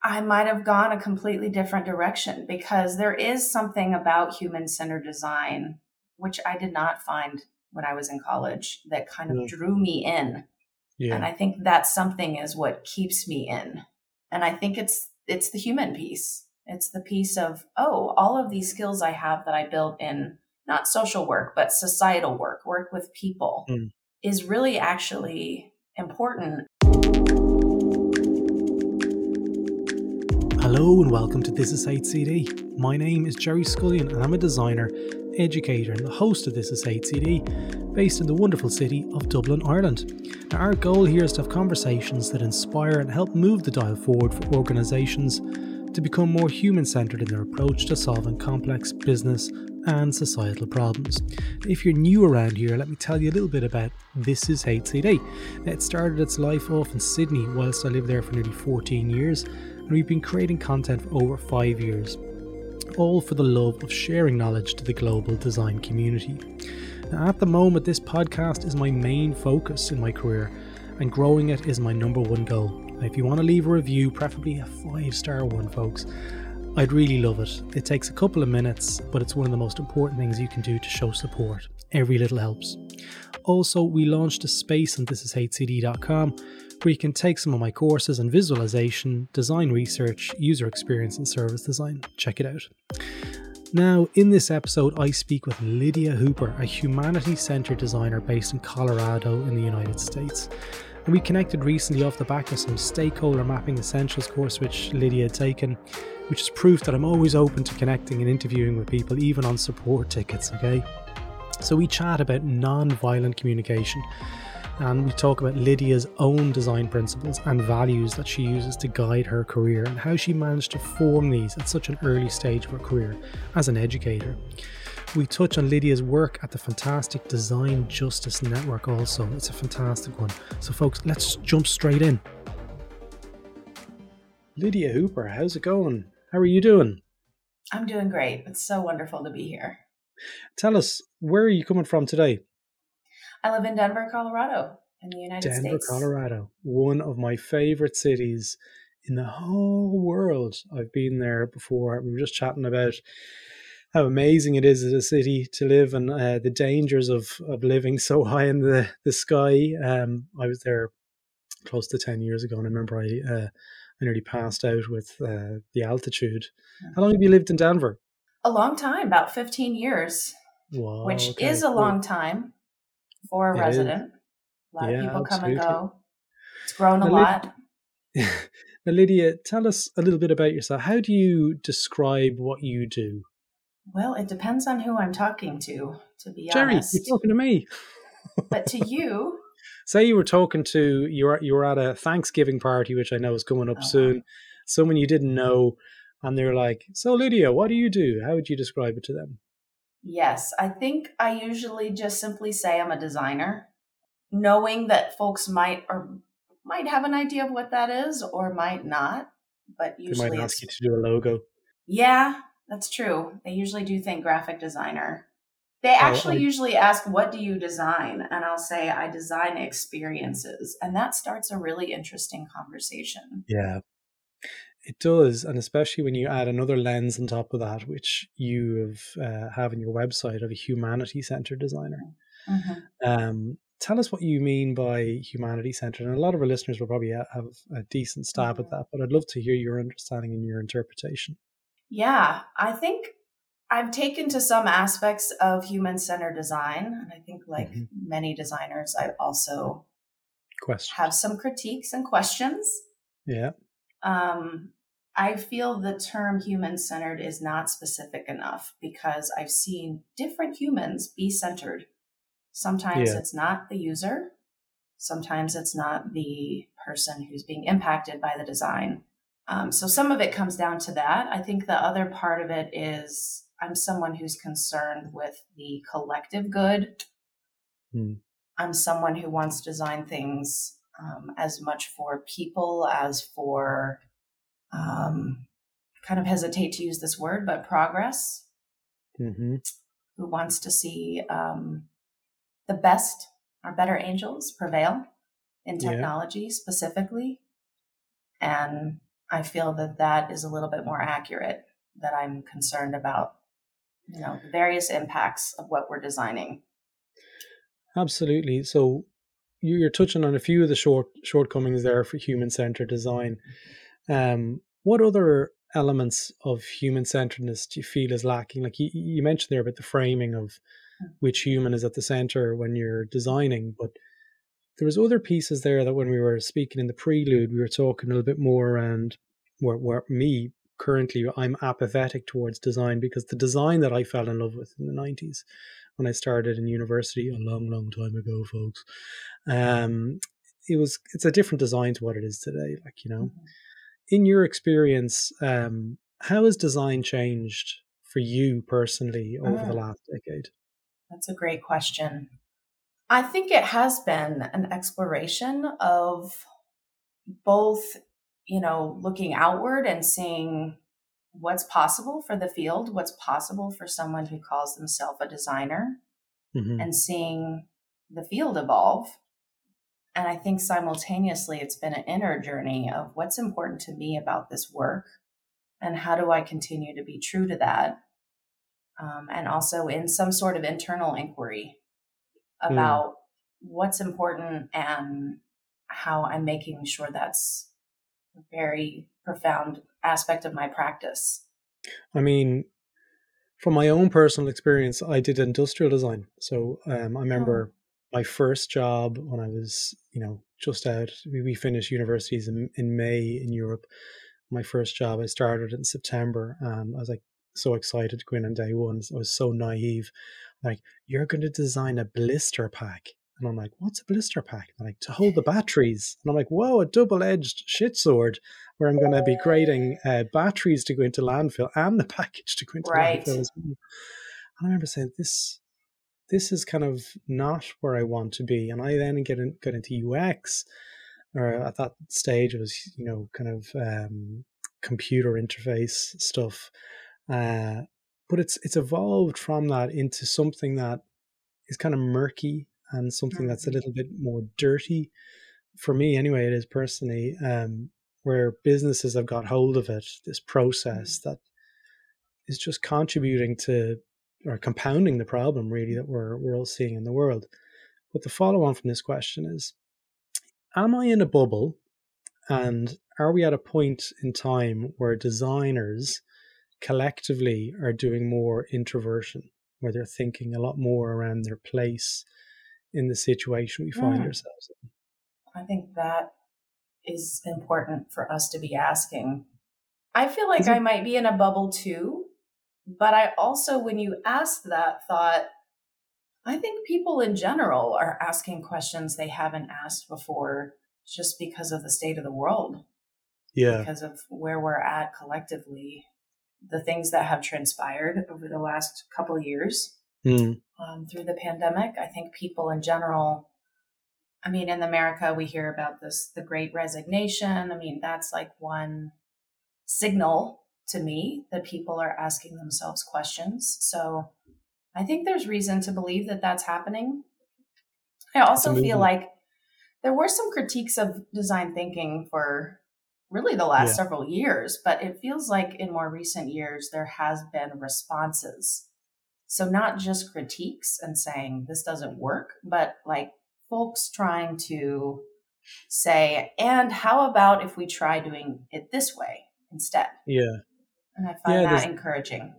I might have gone a completely different direction, because there is something about human-centered design, which I did not find when I was in college, that kind of drew me in. And Yeah. I think that something is what keeps me in. And I think it's the human piece. It's the piece of, all of these skills I have that I built in not social work, but societal work with people, is really actually important. Hello and welcome to This Is HCD. My name is Jerry Scullion and I'm a designer, educator and the host of This Is HCD, based in the wonderful city of Dublin, Ireland. Now, our goal here is to have conversations that inspire and help move the dial forward for organisations to become more human-centred in their approach to solving complex business and societal problems. If you're new around here, let me tell you a little bit about This Is HCD. It started its life off in Sydney whilst I lived there for nearly 14 years. We've been creating content for over 5 years, all for the love of sharing knowledge to the global design community. Now, at the moment, this podcast is my main focus in my career, and growing it is my number one goal. Now, if you want to leave a review, preferably a 5-star one, folks, I'd really love it. It takes a couple of minutes, but it's one of the most important things you can do to show support. Every little helps. Also, we launched a space on thisishcd.com where you can take some of my courses in visualization, design research, user experience and service design. Check it out. Now, in this episode, I speak with Lydia Hooper, a humanity-centered designer based in Colorado in the United States. And we connected recently off the back of some stakeholder mapping essentials course which Lydia had taken, which is proof that I'm always open to connecting and interviewing with people, even on support tickets, okay? So we chat about non-violent communication, and we talk about Lydia's own design principles and values that she uses to guide her career and how she managed to form these at such an early stage of her career as an educator. We touch on Lydia's work at the fantastic Design Justice Network also. It's a fantastic one. So folks, let's jump straight in. Lydia Hooper, how's it going? How are you doing? I'm doing great. It's so wonderful to be here. Tell us, where are you coming from today? I live in Denver, Colorado, in the United States. Denver, Colorado, one of my favorite cities in the whole world. I've been there before. We were just chatting about how amazing it is as a city to live and the dangers of living so high in the sky. I was there close to 10 years ago, and I remember I nearly passed out with the altitude. How long have you lived in Denver? A long time, about 15 years, wow, which is a long time for a resident. A lot of people come and go. It's grown a lot. Now, Lydia, tell us a little bit about yourself. How do you describe what you do? Well, it depends on who I'm talking to be Jerry, honest. you're talking to me. But to you... Say you were talking to, you were at a Thanksgiving party, which I know is coming up soon. Someone you didn't know, and they're like, so Lydia, what do you do? How would you describe it to them? Yes, I think I usually just simply say I'm a designer, knowing that folks might have an idea of what that is or might not, but usually they might ask you to do a logo. Yeah, that's true. They usually do think graphic designer. They actually usually ask, what do you design? And I'll say, I design experiences. And that starts a really interesting conversation. Yeah, it does. And especially when you add another lens on top of that, which you have in your website, of a humanity-centered designer. Mm-hmm. Tell us what you mean by humanity-centered. And a lot of our listeners will probably have a decent stab at that, but I'd love to hear your understanding and your interpretation. Yeah, I think I've taken to some aspects of human-centered design. And I think like many designers, I also have some critiques and questions. Yeah. I feel the term human-centered is not specific enough, because I've seen different humans be centered. Sometimes it's not the user. Sometimes it's not the person who's being impacted by the design. So some of it comes down to that. I think the other part of it is I'm someone who's concerned with the collective good. I'm someone who wants to design things as much for people as for, kind of hesitate to use this word, but progress. Who wants to see the best, our better angels prevail in technology specifically. And I feel that that is a little bit more accurate, that I'm concerned about, the various impacts of what we're designing. Absolutely. So you're touching on a few of the shortcomings there for human-centered design. What other elements of human-centeredness do you feel is lacking? Like you mentioned there about the framing of which human is at the center when you're designing, but there was other pieces there that when we were speaking in the prelude, we were talking a little bit more around where me currently, I'm apathetic towards design, because the design that I fell in love with in the 90s when I started in university a long time ago, folks, it's a different design to what it is today. In your experience, how has design changed for you personally over the last decade? That's a great question. I think it has been an exploration of both, looking outward and seeing what's possible for the field, what's possible for someone who calls themselves a designer, and seeing the field evolve. And I think simultaneously it's been an inner journey of what's important to me about this work and how do I continue to be true to that. And also in some sort of internal inquiry about what's important and how I'm making sure that's a very profound aspect of my practice. I mean, from my own personal experience, I did industrial design. So I remember my first job when I was, just out. We finished universities in May in Europe. My first job, I started in September, and I was like so excited to go in on day one. I was so naive. Like, you're going to design a blister pack. And I'm like, what's a blister pack? And like, to hold the batteries. And I'm like, whoa, a double-edged shit sword where I'm going to be grading batteries to go into landfill and the package to go into landfill as well. And I remember saying, this is kind of not where I want to be. And I then got into UX, or at that stage it was, kind of computer interface stuff. But it's evolved from that into something that is kind of murky and something that's a little bit more dirty. For me, anyway, it is personally, where businesses have got hold of it, this process that is just contributing to or compounding the problem, really, that we're all seeing in the world. But the follow on from this question is, am I in a bubble? And are we at a point in time where designers collectively are doing more introversion, where they're thinking a lot more around their place in the situation we find ourselves in? I think that is important for us to be asking. I feel like I might be in a bubble too, but I also, when you asked that, thought, I think people in general are asking questions they haven't asked before just because of the state of the world. Yeah. Because of where we're at collectively, the things that have transpired over the last couple of years through the pandemic. I think people in general, in America, we hear about the Great Resignation. That's like one signal to me that people are asking themselves questions. So I think there's reason to believe that that's happening. I also feel like there were some critiques of design thinking for really the last several years, but it feels like in more recent years, there has been responses. So not just critiques and saying this doesn't work, but like folks trying to say, and how about if we try doing it this way instead? Yeah. And I find that encouraging.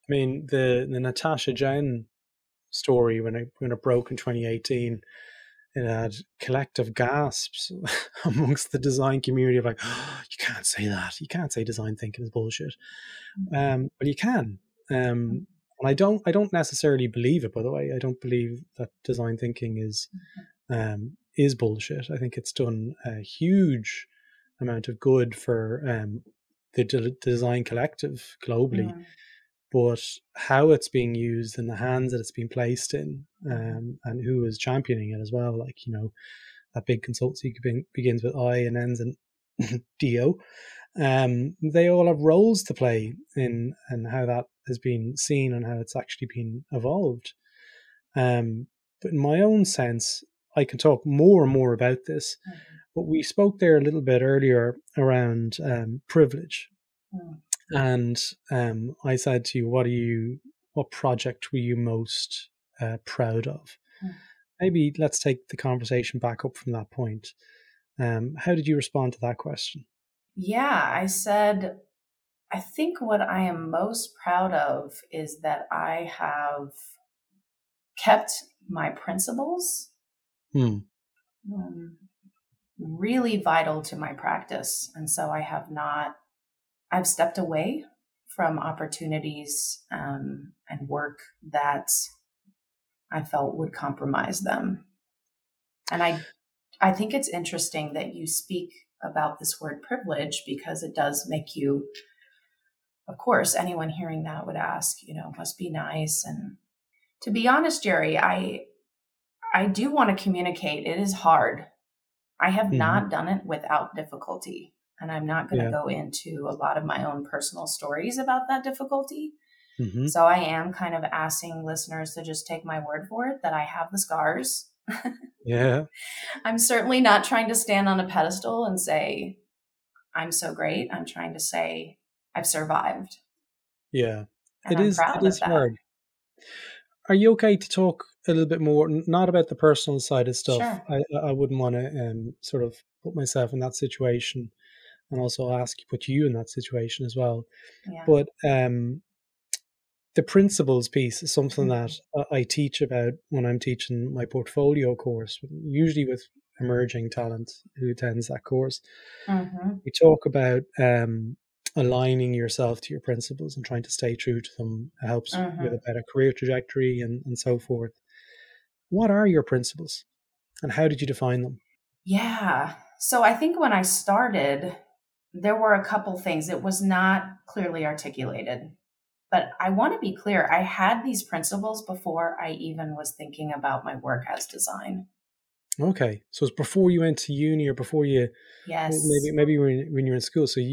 The Natasha Jen story, when it broke in 2018, it had collective gasps amongst the design community of like, oh, you can't say that. You can't say design thinking is bullshit. But you can. And I don't necessarily believe it, by the way. I don't believe that design thinking is bullshit. I think it's done a huge amount of good for the design collective globally. But how it's being used and the hands that it's being placed in, and who is championing it as well, like, that big consultancy begins with I and ends in DO. They all have roles to play in and how that has been seen and how it's actually been evolved. But in my own sense, I can talk more and more about this, But we spoke there a little bit earlier around privilege. Mm. And I said to you, what project were you most proud of? Mm. Maybe let's take the conversation back up from that point. How did you respond to that question? Yeah, I said, I think what I am most proud of is that I have kept my principles really vital to my practice. And so I've stepped away from opportunities and work that I felt would compromise them. And I think it's interesting that you speak about this word privilege, because it does make you, of course, anyone hearing that would ask, must be nice. And to be honest, Jerry, I do want to communicate. It is hard. I have not done it without difficulty. And I'm not going to go into a lot of my own personal stories about that difficulty. Mm-hmm. So I am kind of asking listeners to just take my word for it that I have the scars. Yeah. I'm certainly not trying to stand on a pedestal and say, I'm so great. I'm trying to say I've survived. Yeah. And I'm proud of that. Hard. Are you okay to talk a little bit more, not about the personal side of stuff? Sure. I wouldn't want to sort of put myself in that situation, and also put you in that situation as well. Yeah. But the principles piece is something that I teach about when I'm teaching my portfolio course, usually with emerging talent who attends that course. Mm-hmm. We talk about aligning yourself to your principles and trying to stay true to them. It helps with a better career trajectory and so forth. What are your principles and how did you define them? Yeah. So I think when I started, there were a couple things. It was not clearly articulated, but I want to be clear. I had these principles before I even was thinking about my work as design. Okay. So it's before you went to uni or before you, yes, maybe when you're in school. So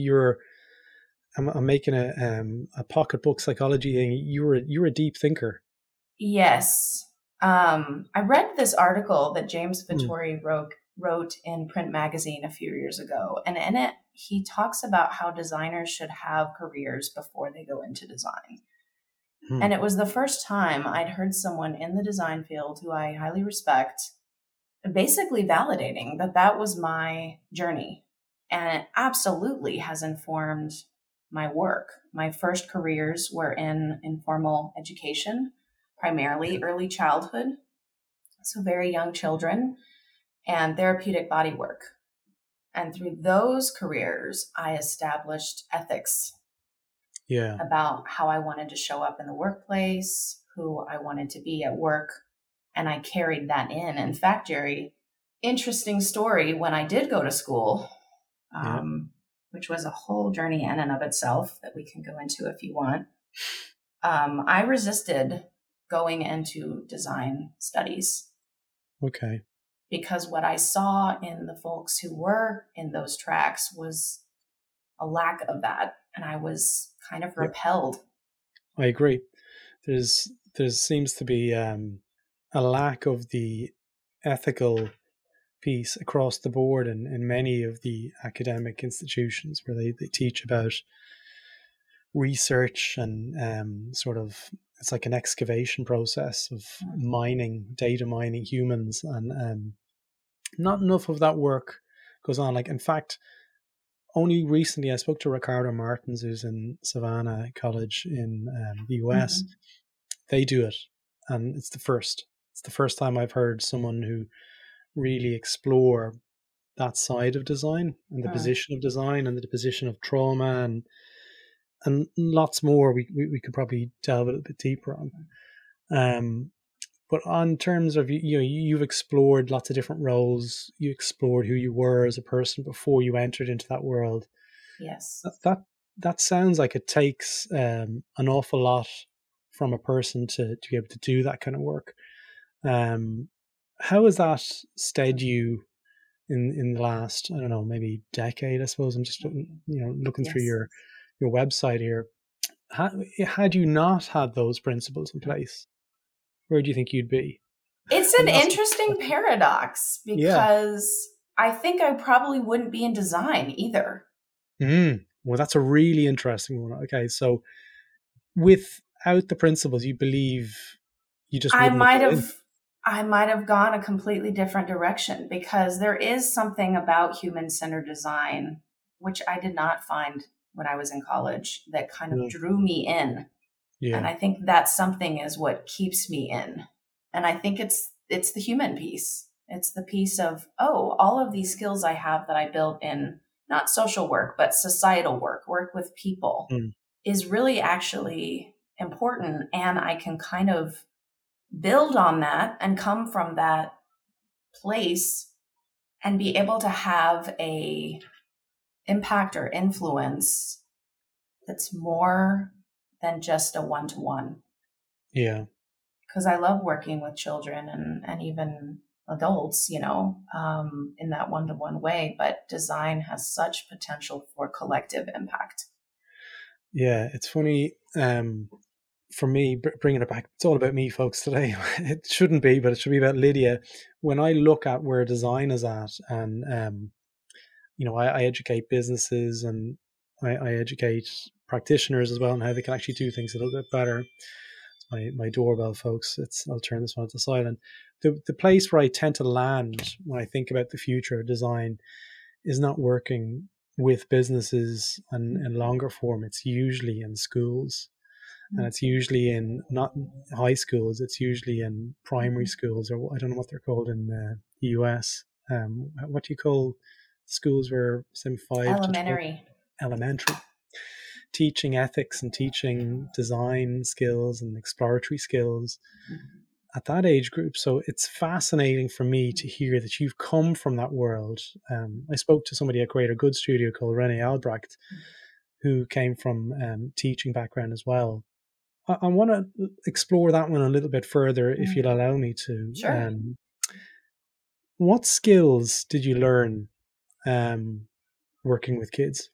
I'm making a pocketbook psychology thing. You're a deep thinker. Yes. I read this article that James Vittori wrote in Print Magazine a few years ago. And in it, he talks about how designers should have careers before they go into design. And it was the first time I'd heard someone in the design field who I highly respect basically validating that was my journey. And it absolutely has informed my work. My first careers were in informal education, primarily early childhood, so very young children, and therapeutic body work. And through those careers, I established ethics about how I wanted to show up in the workplace, who I wanted to be at work, and I carried that in. In fact, Jerry, interesting story, when I did go to school, which was a whole journey in and of itself that we can go into if you want, I resisted going into design studies. Okay. Because what I saw in the folks who were in those tracks was a lack of that. And I was kind of repelled. I agree. There seems to be a lack of the ethical piece across the board in many of the academic institutions where they teach about research and sort of, it's like an excavation process of data mining humans, and not enough of that work goes on. Like, in fact, only recently I spoke to Ricardo Martins, who's in Savannah College in the US. They do it, and it's the first time I've heard someone who really explore that side of design and the position of design and the position of trauma and lots more we could probably delve a little bit deeper on. But on terms of, you've explored lots of different roles. You explored who you were as a person before you entered into that world. Yes. That sounds like it takes an awful lot from a person to be able to do that kind of work. How has that steadied you in the last, I don't know, maybe decade, I suppose? I'm just looking through your website here. Had you not had those principles in place, where do you think you'd be? It's an interesting paradox, because I think I probably wouldn't be in design either. Well, that's a really interesting one. Okay, so without the principles, you believe you just I wouldn't have might got in? have I might have gone a completely different direction because there is something about human-centered design which I did not find when I was in college that kind of Mm, drew me in. And yeah. I think that something is what keeps me in. And I think it's the human piece. It's the piece of, oh, all of these skills I have that I built in not social work, but societal work with people Mm, is really actually important. And I can kind of build on that and come from that place and be able to have a impact or influence that's more than just a one-to-one. yeah. Because I love working with children and even adults, in that one-to-one way. But design has such potential for collective impact. Yeah, it's funny. For me, bringing it back, it's all about me, folks, today. It shouldn't be, but it should be about Lydia. When I look at where design is at, and I educate businesses and I educate practitioners as well, and how they can actually do things a little bit better. It's my doorbell, folks. I'll turn this one to silent. The place where I tend to land when I think about the future of design is not working with businesses and in longer form. It's usually in schools, and it's usually in not high schools. It's usually in primary schools, or I don't know what they're called in the US. What do you call schools where some 5 to 12? Elementary. Elementary. Teaching ethics and teaching design skills and exploratory skills at that age group. So it's fascinating for me to hear that you've come from that world. I spoke to somebody at Greater Good Studio called Rene Albrecht, who came from teaching background as well. I want to explore that one a little bit further, if you'll allow me to. Sure. What skills did you learn working with kids,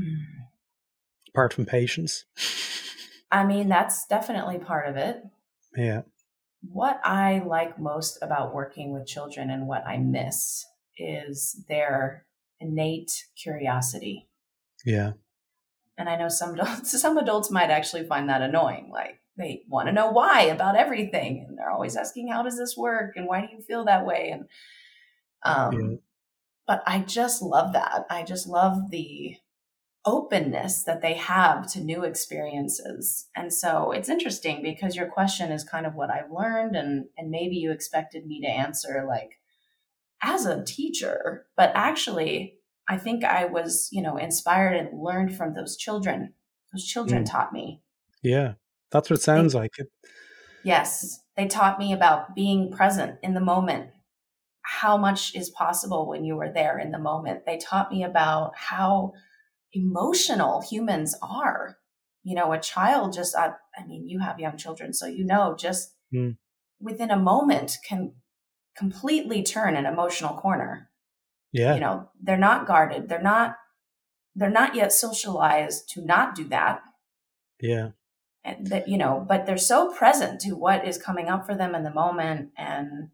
apart from patience? I mean, that's definitely part of it. Yeah. What I like most about working with children and what I miss is their innate curiosity. Yeah. And I know some adults might actually find that annoying. Like they want to know why about everything, and they're always asking, "How does this work?" and "Why do you feel that way?" And Yeah. but I just love that. I just love the openness that they have to new experiences. And so it's interesting because your question is kind of what I've learned, and maybe you expected me to answer like as a teacher, but actually I think I was, inspired and learned from those children. Those children taught me. Yeah. That's what it sounds like. Yes, they taught me about being present in the moment, how much is possible when you are there in the moment. They taught me about how emotional humans are. A child just, you have young children, so just within a moment can completely turn an emotional corner. Yeah. They're not guarded. They're not yet socialized to not do that. Yeah. And that, but they're so present to what is coming up for them in the moment. And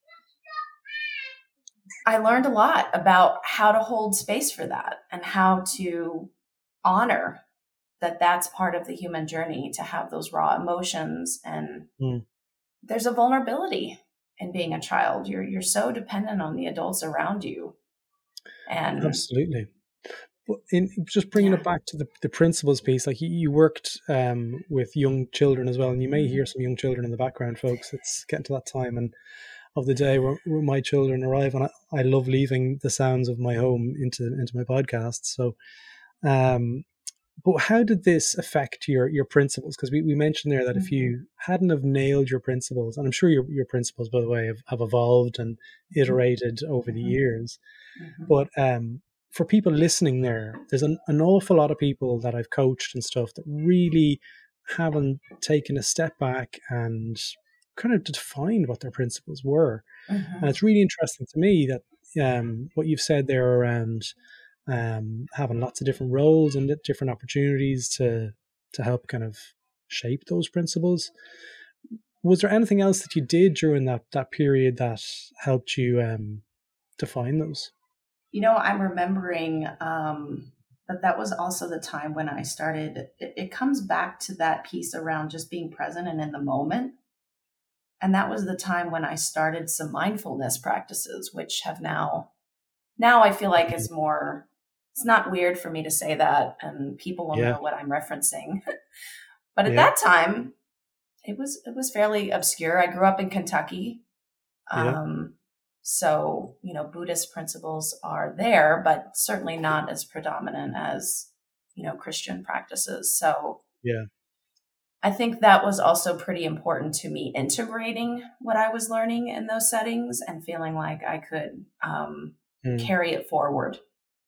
I learned a lot about how to hold space for that and how to honor that that's part of the human journey, to have those raw emotions. And there's a vulnerability in being a child. You're so dependent on the adults around you. And absolutely. In just bringing it back to the principles piece, like you worked with young children as well, and you may hear some young children in the background, folks. It's getting to that time and of the day where my children arrive, and I love leaving the sounds of my home into my podcast. So, but how did this affect your principles? Because we mentioned there that if you hadn't have nailed your principles, and I'm sure your principles, by the way, have evolved and iterated over the years, but for people listening there's an awful lot of people that I've coached and stuff that really haven't taken a step back and kind of defined what their principles were. And it's really interesting to me that what you've said there around having lots of different roles and different opportunities to help kind of shape those principles. Was there anything else that you did during that period that helped you define those? I'm remembering that was also the time when I started. It comes back to that piece around just being present and in the moment. And that was the time when I started some mindfulness practices, which have now I feel like it's not weird for me to say that, and people will Yeah. know what I'm referencing. But at Yeah. that time, it was fairly obscure. I grew up in Kentucky. Yeah. So, Buddhist principles are there, but certainly not as predominant as, Christian practices. So Yeah. I think that was also pretty important to me, integrating what I was learning in those settings and feeling like I could carry it forward.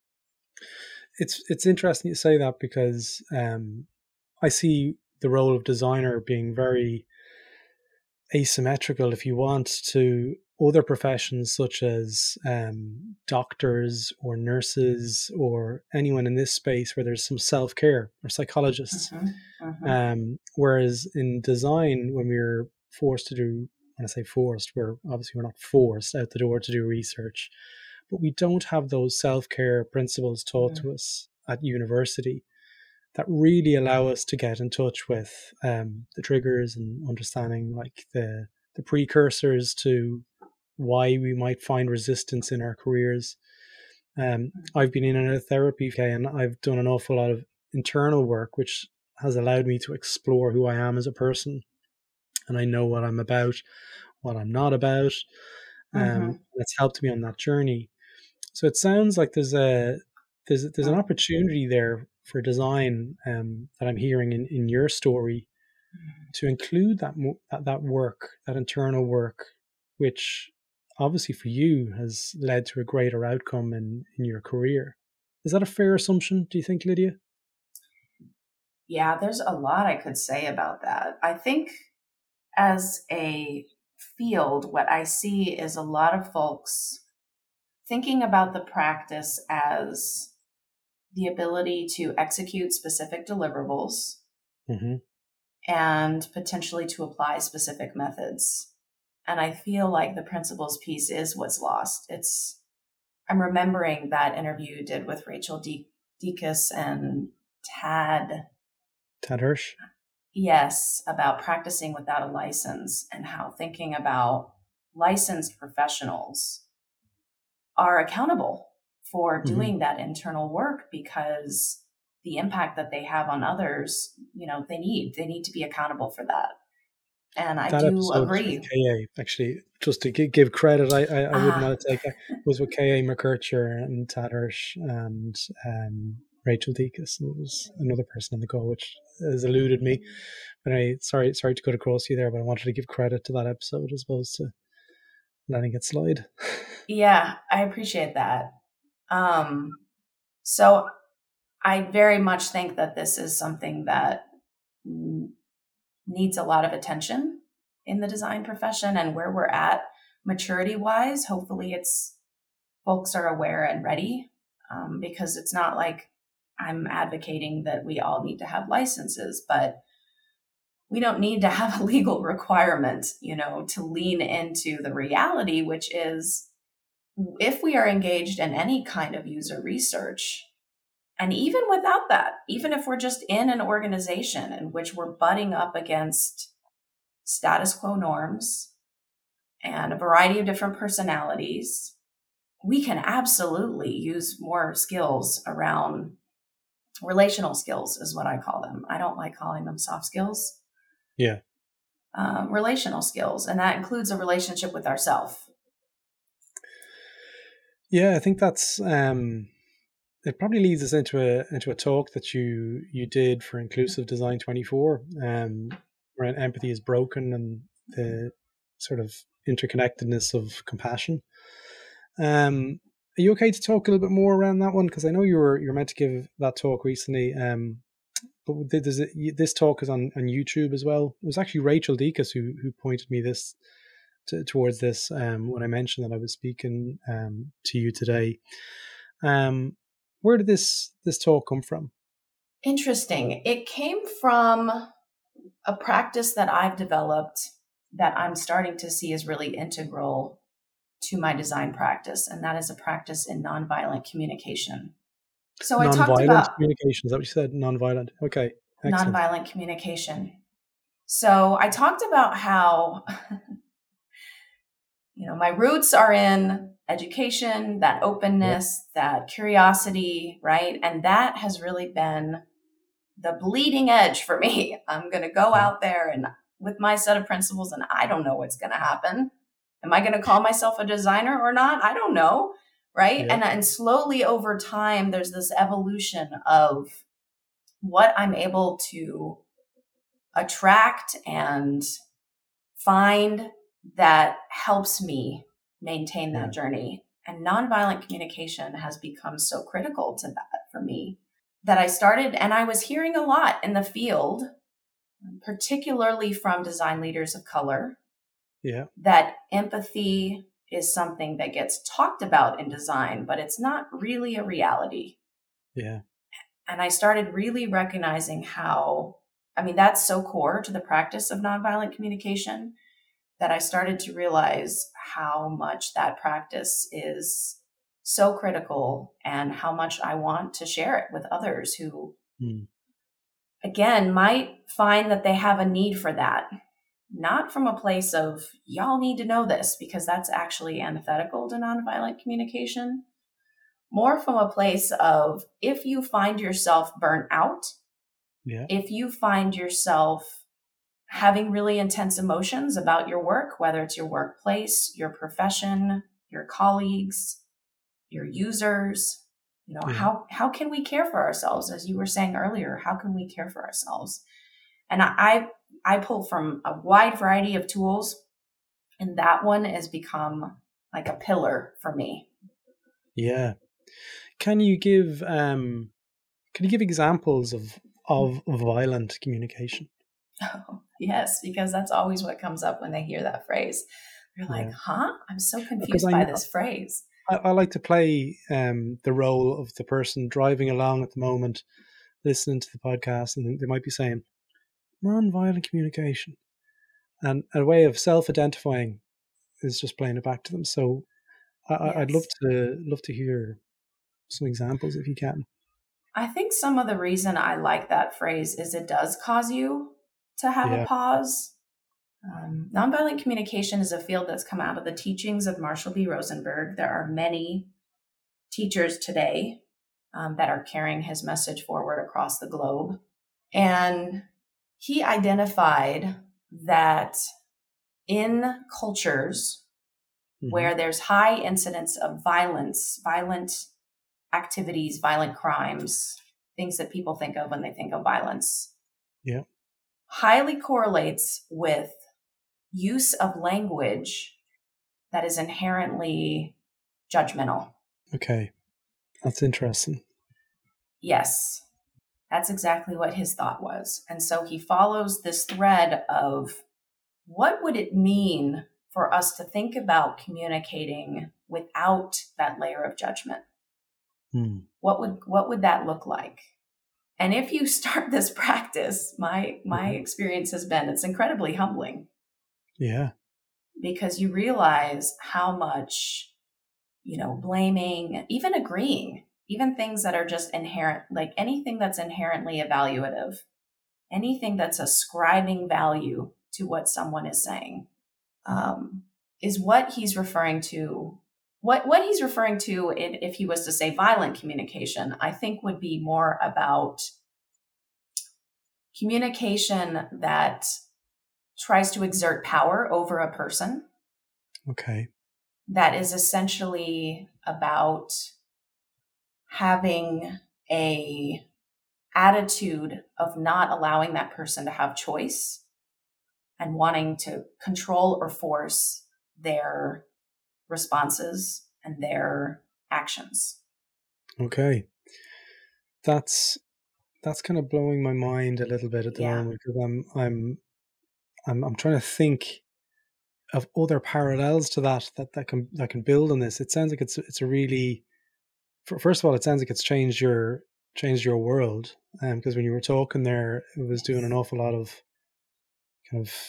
It's interesting you say that, because I see the role of designer being very asymmetrical, if you want, to other professions such as doctors or nurses or anyone in this space where there's some self-care, or psychologists. Whereas in design, when we're forced to do, when I say forced, we're not forced out the door to do research, but we don't have those self-care principles taught to us at university that really allow us to get in touch with the triggers and understanding, like the precursors to why we might find resistance in our careers. I've been in and out of therapy, okay, and I've done an awful lot of internal work, which has allowed me to explore who I am as a person, and I know what I'm about, what I'm not about. It's helped me on that journey. So it sounds like there's an opportunity there for design that I'm hearing in your story, to include that work, that internal work, which obviously for you has led to a greater outcome in your career. Is that a fair assumption, do you think, Lydia? Yeah, there's a lot I could say about that. I think as a field, what I see is a lot of folks thinking about the practice as the ability to execute specific deliverables and potentially to apply specific methods. And I feel like the principles piece is what's lost. I'm remembering that interview you did with Rachel Dekas and Tad Hirsch. Yes, about practicing without a license, and how thinking about licensed professionals are accountable for doing that internal work, because the impact that they have on others, they need to be accountable for that. And I do agree. With KA, actually, just to give credit, I wouldn't want to take it. Was with KA McKercher and Tad Hirsch and Rachel Dekas, and there was another person on the call which has eluded me. But sorry to cut across you there, but I wanted to give credit to that episode as opposed to letting it slide. Yeah, I appreciate that. So I very much think that this is something that needs a lot of attention in the design profession, and where we're at maturity wise. Hopefully folks are aware and ready, because it's not like I'm advocating that we all need to have licenses, but we don't need to have a legal requirement, to lean into the reality, which is, if we are engaged in any kind of user research, and even without that, even if we're just in an organization in which we're butting up against status quo norms and a variety of different personalities, we can absolutely use more skills around relational skills, is what I call them. I don't like calling them soft skills. Yeah. Relational skills. And that includes a relationship with ourselves. Yeah, I think that's it probably leads us into a talk that you did for Inclusive Design 24, around empathy is broken and the sort of interconnectedness of compassion. Are you okay to talk a little bit more around that one? Because I know you were meant to give that talk recently, but this talk is on YouTube as well. It was actually Rachel Dekas who pointed me towards this when I mentioned that I was speaking to you today. Where did this talk come from? Interesting. It came from a practice that I've developed that I'm starting to see is really integral to my design practice, and that is a practice in nonviolent communication. So I talked Non-violent about communication. Is that what you said? Non-violent. Okay. Excellent. nonviolent communication. So I talked about how, my roots are in education, that openness, that curiosity, right? And that has really been the bleeding edge for me. I'm going to go out there and with my set of principles, and I don't know what's going to happen. Am I going to call myself a designer or not? I don't know. Right. Yeah. And slowly over time, there's this evolution of what I'm able to attract and find that helps me maintain that journey. And nonviolent communication has become so critical to that for me that I started, and I was hearing a lot in the field, particularly from design leaders of color, that empathy is something that gets talked about in design, but it's not really a reality. Yeah. And I started really recognizing how, that's so core to the practice of nonviolent communication that I started to realize how much that practice is so critical and how much I want to share it with others who, again, might find that they have a need for that. Not from a place of, y'all need to know this, because that's actually antithetical to nonviolent communication. More from a place of, if you find yourself burnt out, if you find yourself having really intense emotions about your work, whether it's your workplace, your profession, your colleagues, your users, how can we care for ourselves? As you were saying earlier, how can we care for ourselves? And I pull from a wide variety of tools, and that one has become like a pillar for me. Yeah. Can you give examples of violent communication? Oh, yes, because that's always what comes up when they hear that phrase. They're like, huh? I'm so confused by this phrase. I like to play the role of the person driving along at the moment, listening to the podcast, and they might be saying, non-violent communication. And a way of self-identifying is just playing it back to them. So I'd love to hear some examples if you can. I think some of the reason I like that phrase is it does cause you to have a pause. Nonviolent communication is a field that's come out of the teachings of Marshall B. Rosenberg. There are many teachers today that are carrying his message forward across the globe. And he identified that in cultures where there's high incidence of violence, violent activities, violent crimes, things that people think of when they think of violence, highly correlates with use of language that is inherently judgmental. Okay. That's interesting. Yes, that's exactly what his thought was. And so he follows this thread of what would it mean for us to think about communicating without that layer of judgment? What would that look like? And if you start this practice, my experience has been it's incredibly humbling. Yeah. Because you realize how much, blaming, even agreeing, even things that are just inherent, like anything that's inherently evaluative, anything that's ascribing value to what someone is saying, is what he's referring to. What he's referring to, if he was to say violent communication, I think would be more about communication that tries to exert power over a person. Okay. That is essentially about having a attitude of not allowing that person to have choice and wanting to control or force their responses and their actions. Okay. That's kind of blowing my mind a little bit at the moment, because I'm trying to think of other parallels to that can build on this. It sounds like it's a really, first of all, it sounds like it's changed your world, because when you were talking there, it was doing an awful lot of kind of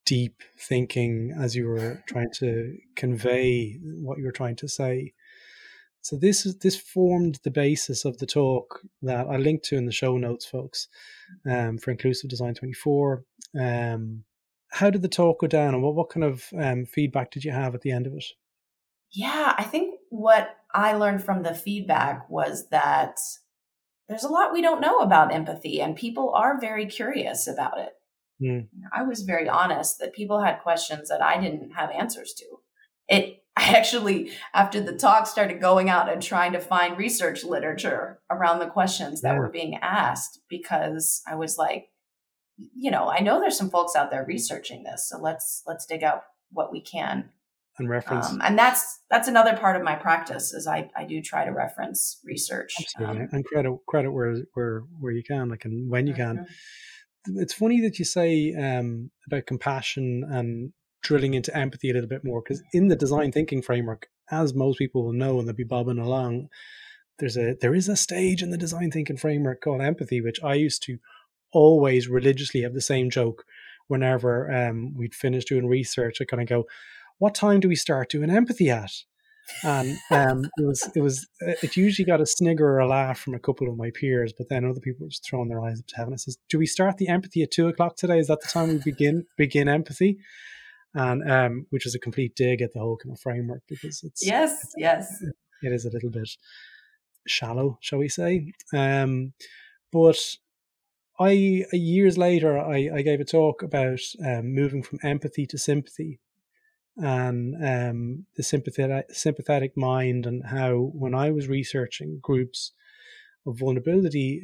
deep thinking as you were trying to convey what you were trying to say. So this formed the basis of the talk that I linked to in the show notes, folks, for Inclusive Design 24. How did the talk go down, and what kind of feedback did you have at the end of it? Yeah, I think what I learned from the feedback was that there's a lot we don't know about empathy, and people are very curious about it. I was very honest that people had questions that I didn't have answers to. I actually, after the talk, started going out and trying to find research literature around the questions that were being asked, because I was like, I know there's some folks out there researching this, so let's dig out what we can and reference. And that's another part of my practice, is I do try to reference research. Absolutely. And credit where you can, like, and when you can. It's funny that you say about compassion and drilling into empathy a little bit more, because in the design thinking framework, as most people will know, and they'll be bobbing along, there is a stage in the design thinking framework called empathy, which I used to always religiously have the same joke whenever we'd finish doing research. I kind of go, what time do we start doing empathy at? And it usually got a snigger or a laugh from a couple of my peers, but then other people were just throwing their eyes up to heaven. It says, do we start the empathy at 2:00 today? Is that the time we begin empathy? And which is a complete dig at the whole kind of framework, because it's yes, it is a little bit shallow, shall we say? But years later, I gave a talk about moving from empathy to sympathy, and the sympathetic mind, and how when I was researching groups of vulnerability,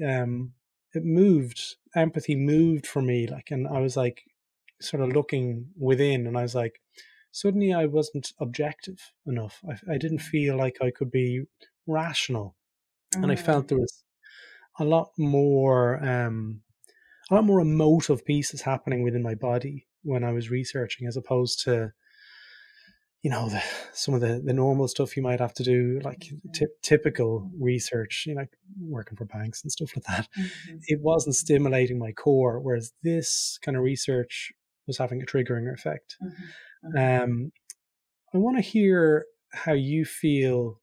empathy moved for me, like, and I was like sort of looking within, and I was like, suddenly I wasn't objective enough. I didn't feel like I could be rational, and I felt there was a lot more emotive pieces happening within my body when I was researching, as opposed to some of the normal stuff you might have to do, like typical research, like working for banks and stuff like that. It wasn't stimulating my core, whereas this kind of research was having a triggering effect. I want to hear how you feel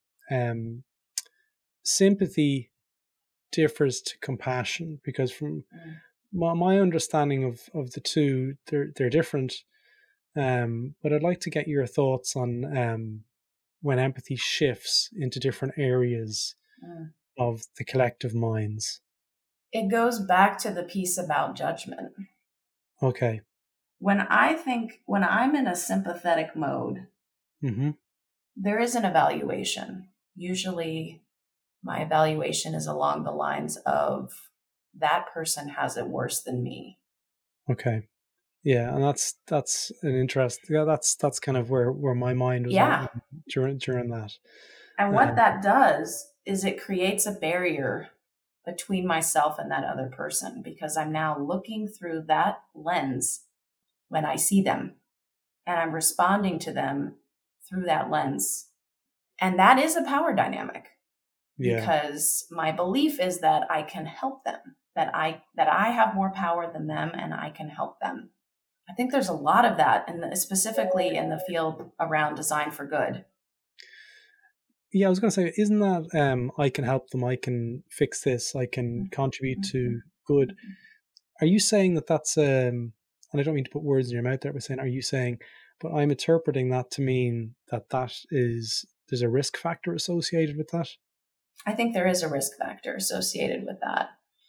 sympathy differs to compassion, because from my understanding of the two, they're different. But I'd like to get your thoughts on when empathy shifts into different areas of the collective minds. It goes back to the piece about judgment. Okay. When I'm in a sympathetic mode, there is an evaluation. Usually my evaluation is along the lines of, that person has it worse than me. Okay. Yeah, and that's an interest. Yeah, that's kind of where my mind was at during that. And what that does is it creates a barrier between myself and that other person, because I'm now looking through that lens when I see them, and I'm responding to them through that lens. And that is a power dynamic, because my belief is that I can help them, that I have more power than them, and I can help them. I think there's a lot of that, and specifically in the field around design for good. Yeah, I was going to say, isn't that I can help them, I can fix this, I can contribute to good? Are you saying that that's, and I don't mean to put words in your mouth there, but are you saying, but I'm interpreting that to mean that there's a risk factor associated with that? I think there is a risk factor associated with that.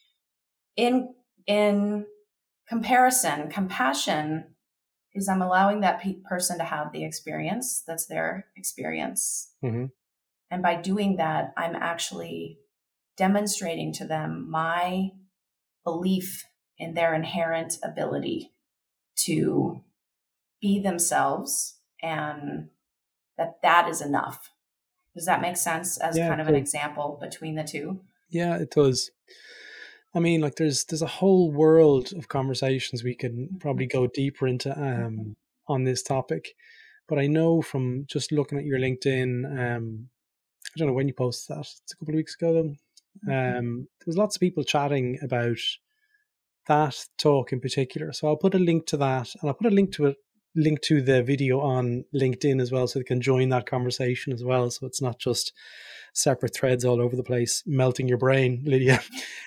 In comparison, compassion is I'm allowing that person to have the experience that's their experience. And by doing that, I'm actually demonstrating to them my belief in their inherent ability to be themselves, and that is enough. Does that make sense as kind of an example between the two? Yeah, it does. I mean, like, there's a whole world of conversations we can probably go deeper into on this topic. But I know from just looking at your LinkedIn, I don't know when you posted that. It's a couple of weeks ago, though. There was lots of people chatting about that talk in particular. So I'll put a link to that, and I'll put a link to it link to the video on LinkedIn as well, so they can join that conversation as well. So it's not just separate threads all over the place, melting your brain, Lydia.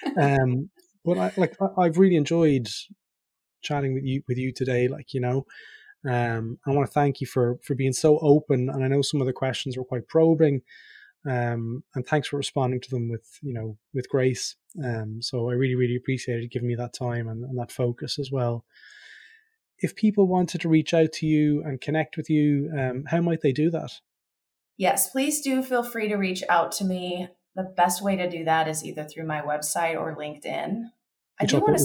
But I've really enjoyed chatting with you today. I want to thank you for being so open. And I know some of the questions were quite probing, and thanks for responding to them with grace. So I really, really appreciated you giving me that time and that focus as well. If people wanted to reach out to you and connect with you, how might they do that? Yes, please do feel free to reach out to me. The best way to do that is either through my website or LinkedIn. I do want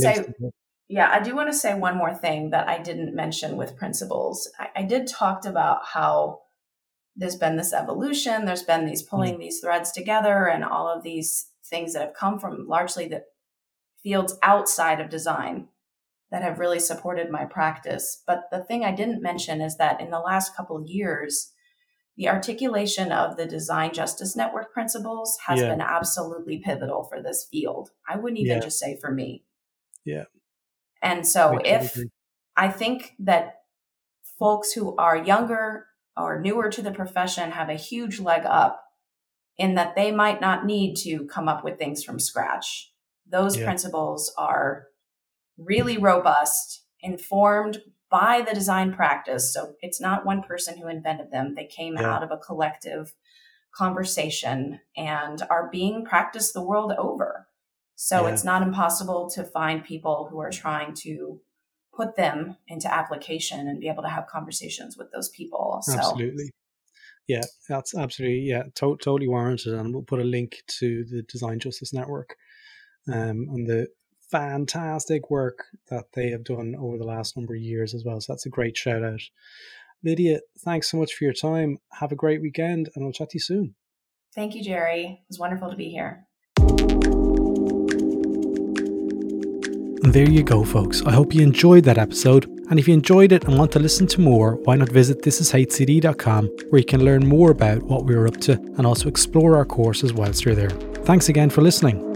to say one more thing that I didn't mention with principles. I did talk about how there's been this evolution, there's been these pulling these threads together and all of these things that have come from largely the fields outside of design that have really supported my practice. But the thing I didn't mention is that in the last couple of years, the articulation of the Design Justice Network principles has been absolutely pivotal for this field. I wouldn't even just say for me. Yeah. And so I think that folks who are younger or newer to the profession have a huge leg up in that they might not need to come up with things from scratch. Those principles are really robust, informed by the design practice. So it's not one person who invented them. They came out of a collective conversation and are being practiced the world over. So it's not impossible to find people who are trying to put them into application and be able to have conversations with those people. So. Absolutely. Yeah, that's absolutely, totally warranted. And we'll put a link to the Design Justice Network and the fantastic work that they have done over the last number of years as well. So that's a great shout out. Lydia, thanks so much for your time. Have a great weekend and I'll chat to you soon. Thank you, Jerry. It was wonderful to be here. There you go, folks. I hope you enjoyed that episode. And if you enjoyed it and want to listen to more, why not visit thisishcd.com, where you can learn more about what we're up to and also explore our courses whilst you're there. Thanks again for listening.